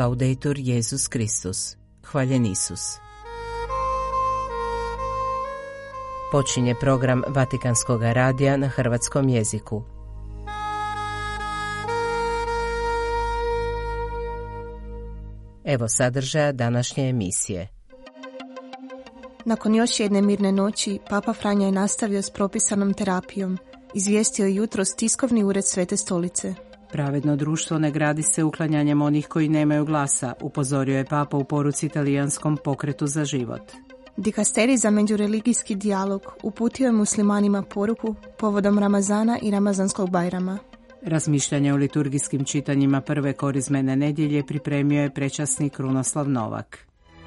Laudetur Jesus Kristus. Hvaljen Isus. Počinje program Vatikanskog radija na hrvatskom jeziku. Evo sadržaja današnje emisije. Nakon još jedne mirne noći, Papa Franjo je nastavio s propisanom terapijom. Izvijestio je jutros tiskovni ured Svete Stolice. Pravedno društvo ne gradi se uklanjanjem onih koji nemaju glasa, upozorio je Papa u poruci Talijanskom pokretu za život. Dikasterij za međureligijski dijalog uputio je muslimanima poruku povodom Ramazana i Ramazanskog Bajrama. Razmišljanje o liturgijskim čitanjima prve korizmene nedjelje pripremio je prečasnik Krunoslav Novak.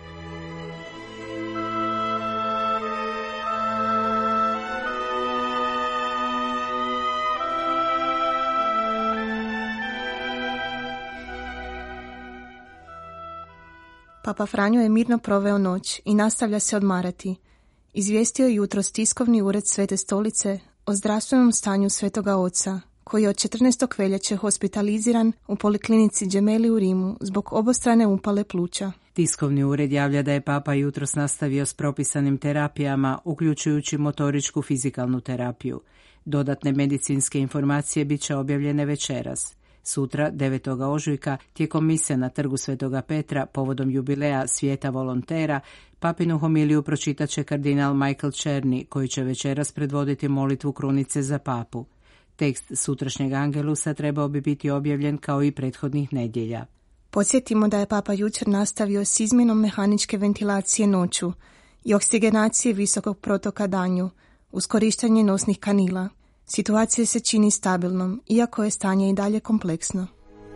Papa Franjo je mirno proveo noć i nastavlja se odmarati. Izvijestio je jutros tiskovni ured Svete Stolice o zdravstvenom stanju Svetoga Oca, koji je od 14. veljače hospitaliziran u poliklinici Gemelli u Rimu zbog obostrane upale pluća. Tiskovni ured javlja da je Papa jutros nastavio s propisanim terapijama, uključujući motoričku fizikalnu terapiju. Dodatne medicinske informacije bit će objavljene večeras. Sutra, 9. ožujka, tijekom mise na trgu Svetoga Petra, povodom jubileja Svijeta volontera, papinu homiliju pročitat će kardinal Michael Černi, koji će večeras predvoditi molitvu krunice za papu. Tekst sutrašnjeg Angelusa trebao bi biti objavljen kao i prethodnih nedjelja. Podsjetimo da je Papa jučer nastavio s izmjenom mehaničke ventilacije noću i oksigenacije visokog protoka danju, uz korištenje nosnih kanila. Situacija se čini stabilnom, iako je stanje i dalje kompleksno.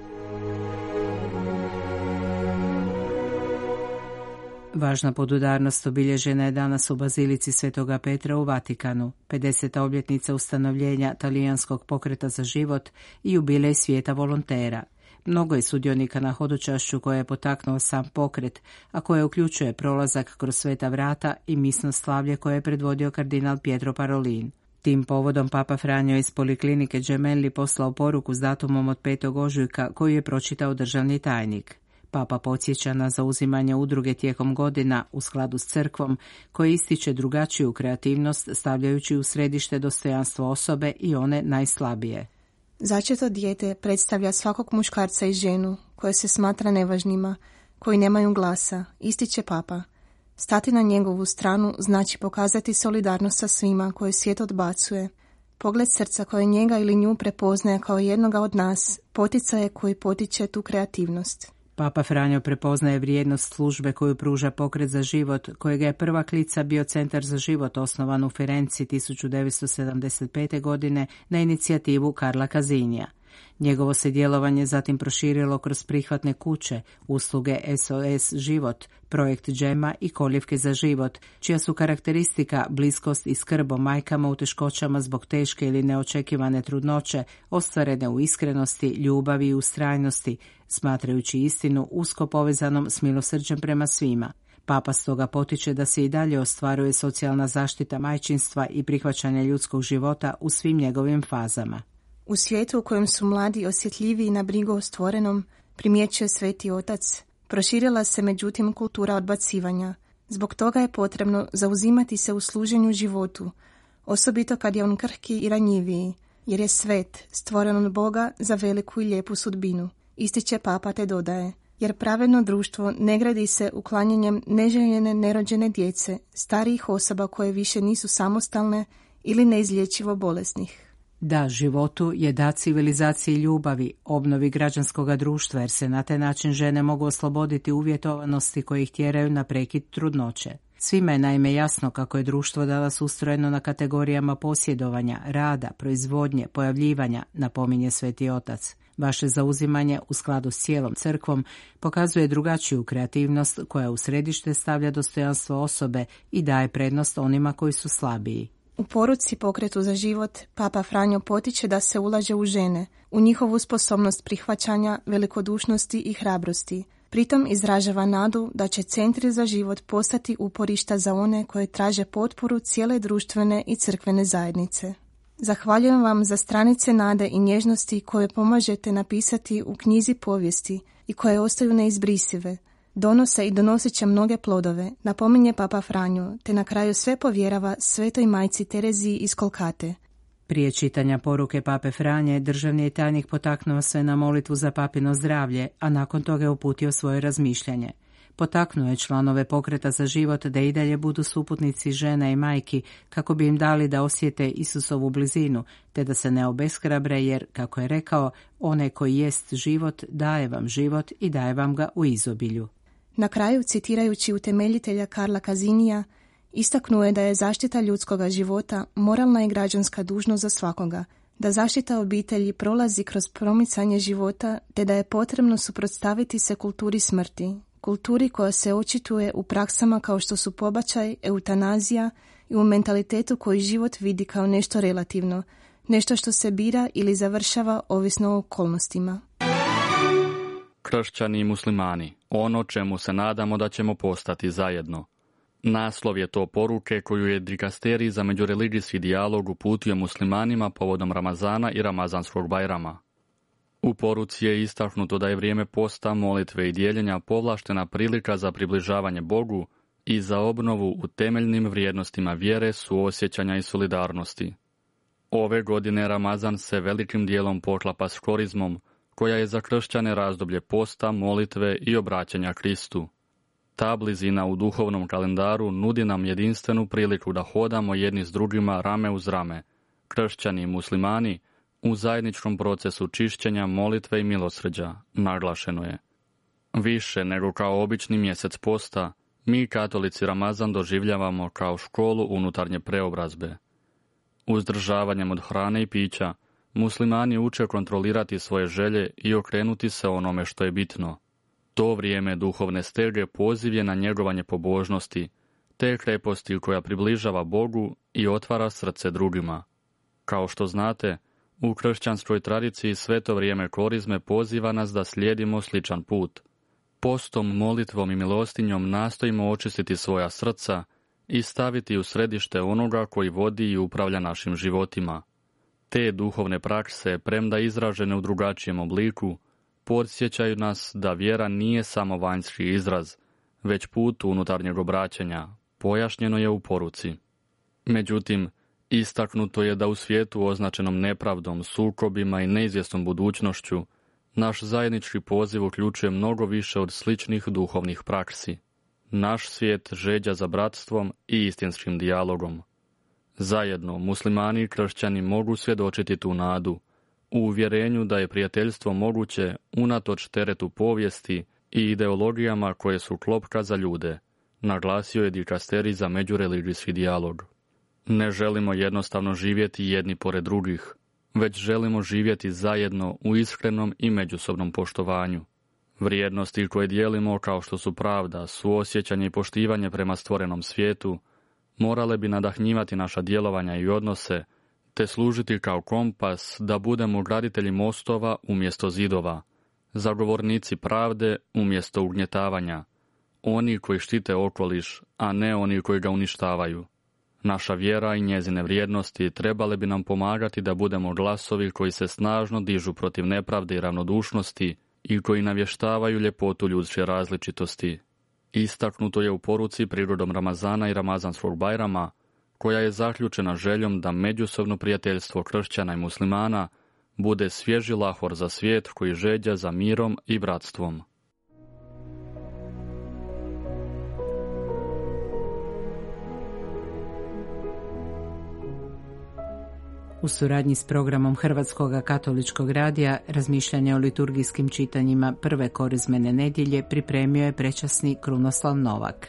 Važna podudarnost obilježena je danas u Bazilici Svetoga Petra u Vatikanu, 50. obljetnica ustanovljenja Talijanskog pokreta za život i jubilej Svijeta volontera. Mnogo je sudionika na hodočašću koje je potaknuo sam pokret, a koje uključuje prolazak kroz sveta vrata i misno slavlje koje je predvodio kardinal Pietro Parolin. Tim povodom Papa Franjo iz poliklinike Gemelli poslao poruku s datumom od 5. ožujka koju je pročitao državni tajnik. Papa podsjeća na zauzimanje udruge tijekom godina u skladu s crkvom, koji ističe drugačiju kreativnost stavljajući u središte dostojanstvo osobe i one najslabije. Začeto dijete predstavlja svakog muškarca i ženu koje se smatra nevažnima, koji nemaju glasa, ističe Papa. Stati na njegovu stranu znači pokazati solidarnost sa svima koje svijet odbacuje. Pogled srca koje njega ili nju prepoznaje kao jednoga od nas, poticaj je koji potiče tu kreativnost. Papa Franjo prepoznaje vrijednost službe koju pruža pokret za život, kojega je prva klica bio Centar za život osnovan u Firenci 1975. godine na inicijativu Karla Kazinija. Njegovo se djelovanje zatim proširilo kroz prihvatne kuće, usluge SOS Život, projekt Džema i Koljevke za život, čija su karakteristika bliskost i skrb o majkama u teškoćama zbog teške ili neočekivane trudnoće, ostvarene u iskrenosti, ljubavi i ustrajnosti, smatrajući istinu usko povezanom s milosrđem prema svima. Papa stoga potiče da se i dalje ostvaruje socijalna zaštita majčinstva i prihvaćanje ljudskog života u svim njegovim fazama. U svijetu u kojem su mladi osjetljiviji na brigu o stvorenom, primjećuje Sveti Otac, proširila se međutim kultura odbacivanja. Zbog toga je potrebno zauzimati se u služenju životu, osobito kad je on krhki i ranjiviji, jer je svet, stvoren od Boga za veliku i lijepu sudbinu. Ističe Papa te dodaje, jer pravedno društvo ne gradi se uklanjanjem neželjene nerođene djece, starijih osoba koje više nisu samostalne ili neizlječivo bolesnih. Da životu je da civilizaciji ljubavi, obnovi građanskog društva, jer se na taj način žene mogu osloboditi uvjetovanosti koje ih tjeraju na prekid trudnoće. Svima je naime jasno kako je društvo danas ustrojeno na kategorijama posjedovanja, rada, proizvodnje, pojavljivanja, napominje Sveti Otac. Vaše zauzimanje u skladu s cijelom crkvom pokazuje drugačiju kreativnost koja u središte stavlja dostojanstvo osobe i daje prednost onima koji su slabiji. U poruci Pokretu za život Papa Franjo potiče da se ulaže u žene, u njihovu sposobnost prihvaćanja, velikodušnosti i hrabrosti. Pritom izražava nadu da će centri za život postati uporišta za one koje traže potporu cijele društvene i crkvene zajednice. Zahvaljujem vam za stranice nade i nježnosti koje pomažete napisati u knjizi povijesti i koje ostaju neizbrisive, donose i donosit će mnoge plodove, napominje Papa Franjo, te na kraju sve povjerava Svetoj majci Tereziji iz Kolkate. Prije čitanja poruke Pape Franje, državni je tajnik potaknuo sve na molitvu za papino zdravlje, a nakon toga je uputio svoje razmišljanje. Potaknuo je članove Pokreta za život da i dalje budu suputnici žena i majki kako bi im dali da osjete Isusovu blizinu, te da se ne obeshrabre jer, kako je rekao, onaj koji jest život daje vam život i daje vam ga u izobilju. Na kraju, citirajući utemeljitelja Karla Kazinija, istaknuo je da je zaštita ljudskoga života moralna i građanska dužnost za svakoga, da zaštita obitelji prolazi kroz promicanje života, te da je potrebno suprotstaviti se kulturi smrti, kulturi koja se očituje u praksama kao što su pobačaj, eutanazija i u mentalitetu koji život vidi kao nešto relativno, nešto što se bira ili završava ovisno o okolnostima. Kršćani i muslimani, ono čemu se nadamo da ćemo postati zajedno. Naslov je to poruke koju je dikasterij za međureligijski dijalog uputio muslimanima povodom Ramazana i Ramazanskog Bajrama. U poruci je istaknuto da je vrijeme posta, molitve i dijeljenja povlaštena prilika za približavanje Bogu i za obnovu u temeljnim vrijednostima vjere, suosjećanja i solidarnosti. Ove godine Ramazan se velikim dijelom poklapa s korizmom, koja je za kršćane razdoblje posta, molitve i obraćanja Kristu. Ta blizina u duhovnom kalendaru nudi nam jedinstvenu priliku da hodamo jedni s drugima rame uz rame, kršćani i muslimani, u zajedničkom procesu čišćenja, molitve i milosrđa, naglašeno je. Više nego kao obični mjesec posta, mi katolici Ramazan doživljavamo kao školu unutarnje preobrazbe. Uzdržavanjem od hrane i pića, muslimani uče kontrolirati svoje želje i okrenuti se onome što je bitno. To vrijeme duhovne stege poziv je na njegovanje pobožnosti, te kreposti koja približava Bogu i otvara srce drugima. Kao što znate, u kršćanskoj tradiciji sve to vrijeme korizme poziva nas da slijedimo sličan put. Postom, molitvom i milostinjom nastojimo očistiti svoja srca i staviti u središte onoga koji vodi i upravlja našim životima. Te duhovne prakse, premda izražene u drugačijem obliku, podsjećaju nas da vjera nije samo vanjski izraz, već put unutarnjeg obraćanja, pojašnjeno je u poruci. Međutim, istaknuto je da u svijetu označenom nepravdom, sukobima i neizvjesnom budućnošću, naš zajednički poziv uključuje mnogo više od sličnih duhovnih praksi. Naš svijet žeđa za bratstvom i istinskim dijalogom. Zajedno, muslimani i kršćani mogu svjedočiti tu nadu, u uvjerenju da je prijateljstvo moguće unatoč teretu povijesti i ideologijama koje su klopka za ljude, naglasio je dikasterij za međureligijski dijalog. Ne želimo jednostavno živjeti jedni pored drugih, već želimo živjeti zajedno u iskrenom i međusobnom poštovanju. Vrijednosti koje dijelimo kao što su pravda, suosjećanje i poštivanje prema stvorenom svijetu, morale bi nadahnjivati naša djelovanja i odnose, te služiti kao kompas da budemo graditelji mostova umjesto zidova, zagovornici pravde umjesto ugnjetavanja, oni koji štite okoliš, a ne oni koji ga uništavaju. Naša vjera i njezine vrijednosti trebale bi nam pomagati da budemo glasovi koji se snažno dižu protiv nepravde i ravnodušnosti i koji navještavaju ljepotu ljudske različitosti. Istaknuto je u poruci prigodom Ramazana i Ramazanskog Bajrama, koja je zaključena željom da međusobno prijateljstvo kršćana i muslimana bude svježi lahor za svijet koji žeđa za mirom i bratstvom. U suradnji s programom Hrvatskog katoličkog radija razmišljanje o liturgijskim čitanjima prve korizmene nedjelje pripremio je prečasni Krunoslav Novak.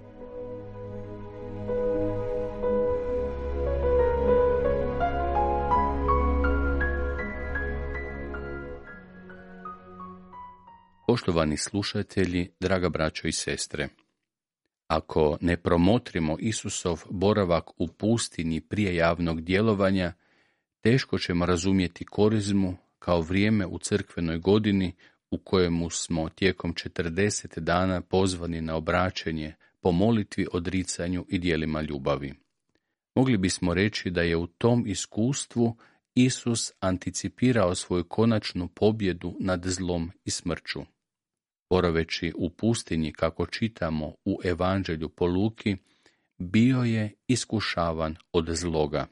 Poštovani slušatelji, draga braćo i sestre, ako ne promotrimo Isusov boravak u pustinji prije javnog djelovanja, teško ćemo razumjeti korizmu kao vrijeme u crkvenoj godini u kojemu smo tijekom 40 dana pozvani na obraćanje po molitvi, odricanju i djelima ljubavi. Mogli bismo reći da je u tom iskustvu Isus anticipirao svoju konačnu pobjedu nad zlom i smrću. Boraveći u pustinji, kako čitamo u Evanđelju po Luki, bio je iskušavan od zloga.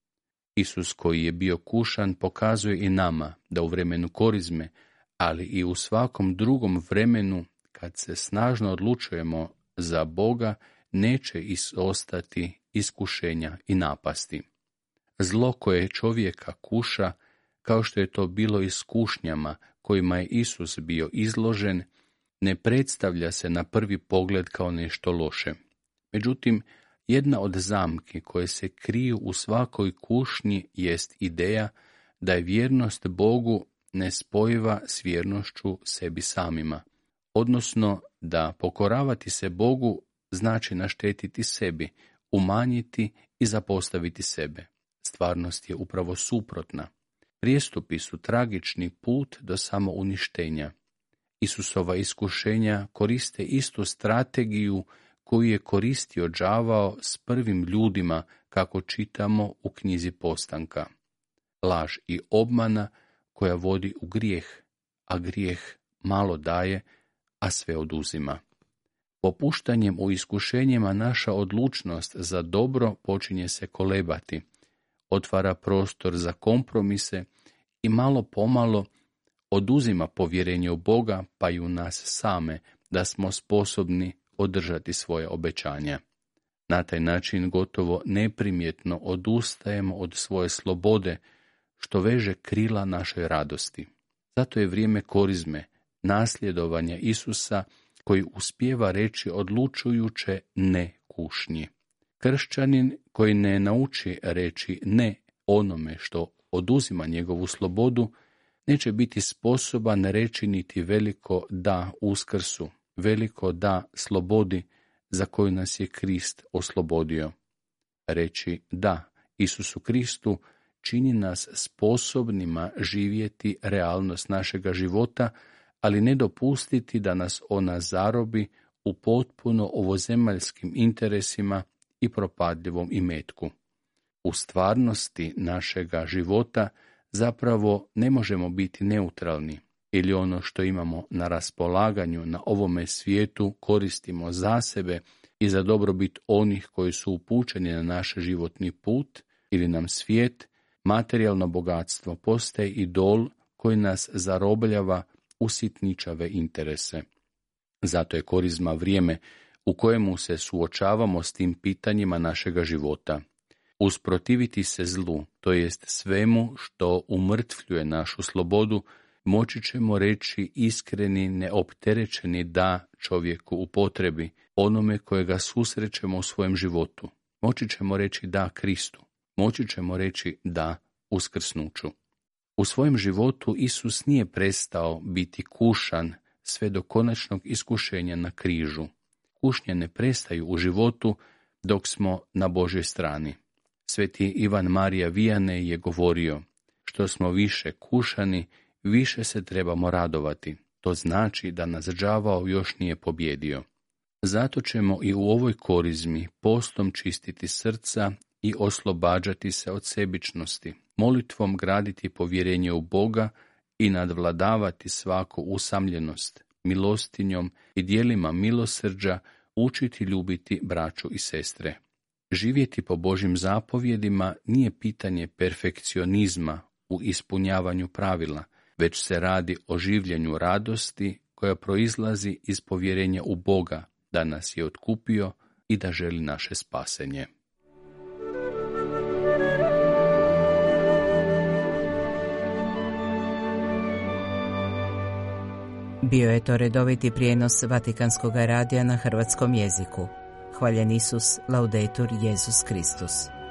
Isus koji je bio kušan pokazuje i nama da u vremenu korizme, ali i u svakom drugom vremenu, kad se snažno odlučujemo za Boga, neće izostati iskušenja i napasti. Zlo koje čovjeka kuša, kao što je to bilo i s kušnjama kojima je Isus bio izložen, ne predstavlja se na prvi pogled kao nešto loše. Međutim, jedna od zamki koje se kriju u svakoj kušnji jest ideja da je vjernost Bogu nespojiva s vjernošću sebi samima, odnosno da pokoravati se Bogu znači naštetiti sebi, umanjiti i zapostaviti sebe. Stvarnost je upravo suprotna. Prijestupi su tragični put do samouništenja. Isusova iskušenja koriste istu strategiju koju je koristio đavao s prvim ljudima, kako čitamo u knjizi Postanka. Laž i obmana koja vodi u grijeh, a grijeh malo daje, a sve oduzima. Popuštanjem u iskušenjima naša odlučnost za dobro počinje se kolebati, otvara prostor za kompromise i malo pomalo oduzima povjerenje u Boga, pa i u nas same, da smo sposobni održati svoje obećanja. Na taj način gotovo neprimjetno odustajemo od svoje slobode, što veže krila našoj radosti. Zato je vrijeme korizme, nasljedovanja Isusa, koji uspijeva reći odlučujuće ne kušnji. Kršćanin koji ne nauči reći ne onome što oduzima njegovu slobodu, neće biti sposoban reći niti veliko da Uskrsu, veliko da slobodi za koju nas je Krist oslobodio. Reći da Isusu Kristu čini nas sposobnima živjeti realnost našega života, ali ne dopustiti da nas ona zarobi u potpuno ovozemaljskim interesima i propadljivom imetku. U stvarnosti našega života zapravo ne možemo biti neutralni ili ono što imamo na raspolaganju na ovome svijetu koristimo za sebe i za dobrobit onih koji su upućeni na naš životni put, ili nam svijet, materijalno bogatstvo postaje idol koji nas zarobljava u sitničave interese. Zato je korizma vrijeme u kojemu se suočavamo s tim pitanjima našega života. Usprotiviti se zlu, to jest svemu što umrtvljuje našu slobodu, moći ćemo reći iskreni, neopterećeni da čovjeku u potrebi, onome kojega susrećemo u svojem životu. Moći ćemo reći da Kristu, moći ćemo reći da uskrsnuću. U svojem životu Isus nije prestao biti kušan sve do konačnog iskušenja na križu. Kušnje ne prestaju u životu dok smo na Božjoj strani. Sveti Ivan Marija Vijane je govorio: što smo više kušani, više se trebamo radovati. To znači da nas đavao još nije pobjedio. Zato ćemo i u ovoj korizmi postom čistiti srca i oslobađati se od sebičnosti, molitvom graditi povjerenje u Boga i nadvladavati svaku usamljenost, milostinjom i djelima milosrđa učiti ljubiti braću i sestre. Živjeti po Božjim zapovjedima nije pitanje perfekcionizma u ispunjavanju pravila, već se radi o življenju radosti koja proizlazi iz povjerenja u Boga, da nas je otkupio i da želi naše spasenje. Bio je to redoviti prijenos Vatikanskog radija na hrvatskom jeziku. Hvaljen Isus, laudetur Jesus Kristus.